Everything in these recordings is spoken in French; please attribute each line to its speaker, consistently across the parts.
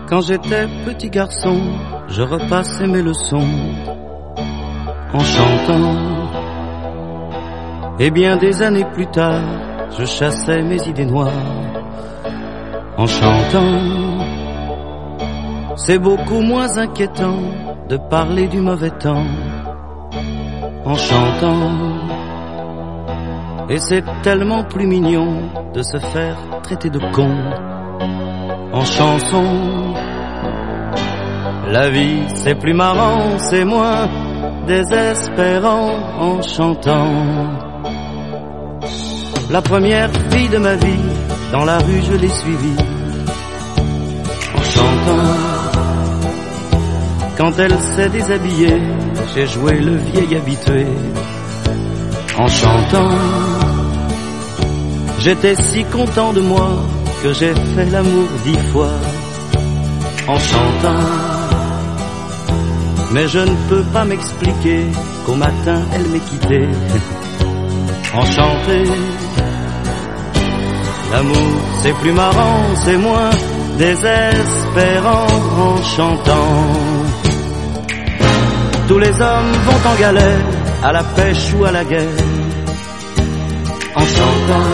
Speaker 1: Quand j'étais petit garçon, je repassais mes leçons en chantant. Et bien des années plus tard, je chassais mes idées noires en chantant. C'est beaucoup moins inquiétant de parler du mauvais temps en chantant. Et c'est tellement plus mignon de se faire traiter de con en chanson. La vie c'est plus marrant, c'est moins désespérant en chantant. La première fille de ma vie, dans la rue je l'ai suivie en chantant. Quand elle s'est déshabillée, j'ai joué le vieil habitué en chantant. J'étais si content de moi que j'ai fait l'amour 10 fois en chantant. Mais je ne peux pas m'expliquer qu'au matin elle m'ait quitté enchanté. L'amour c'est plus marrant, c'est moins désespérant en chantant. Tous les hommes vont en galère, à la pêche ou à la guerre en chantant.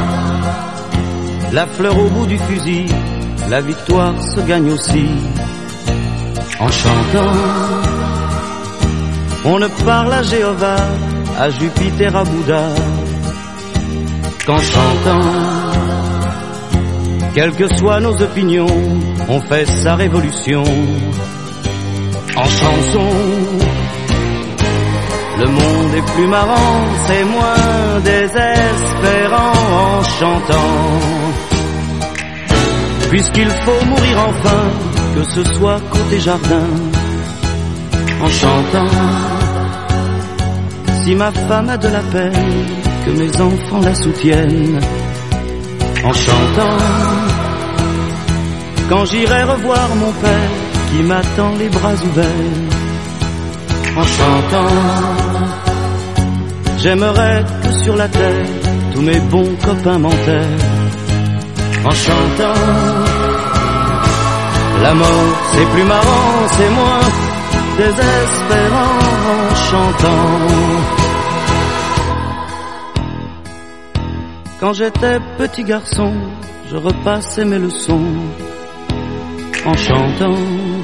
Speaker 1: La fleur au bout du fusil, la victoire se gagne aussi en chantant. On ne parle à Jéhovah, à Jupiter, à Bouddha qu'en chantant. Quelles que soient nos opinions, on fait sa révolution en chanson. Le monde est plus marrant, c'est moins désespérant en chantant. Puisqu'il faut mourir enfin, que ce soit côté jardin en chantant. Si ma femme a de la peine, que mes enfants la soutiennent en chantant. Quand j'irai revoir mon père qui m'attend les bras ouverts en chantant. J'aimerais que sur la terre tous mes bons copains m'enterrent en chantant. La mort c'est plus marrant, c'est moins désespérant en chantant. Quand j'étais petit garçon, je repassais mes leçons en chantant.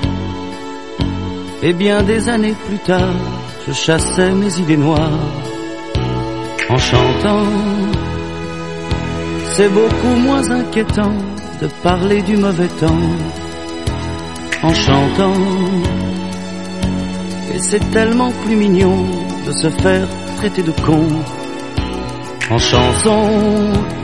Speaker 1: Et bien des années plus tard, je chassais mes idées noires en chantant. C'est beaucoup moins inquiétant de parler du mauvais temps en chantant. Et c'est tellement plus mignon de se faire traiter de con en chanson.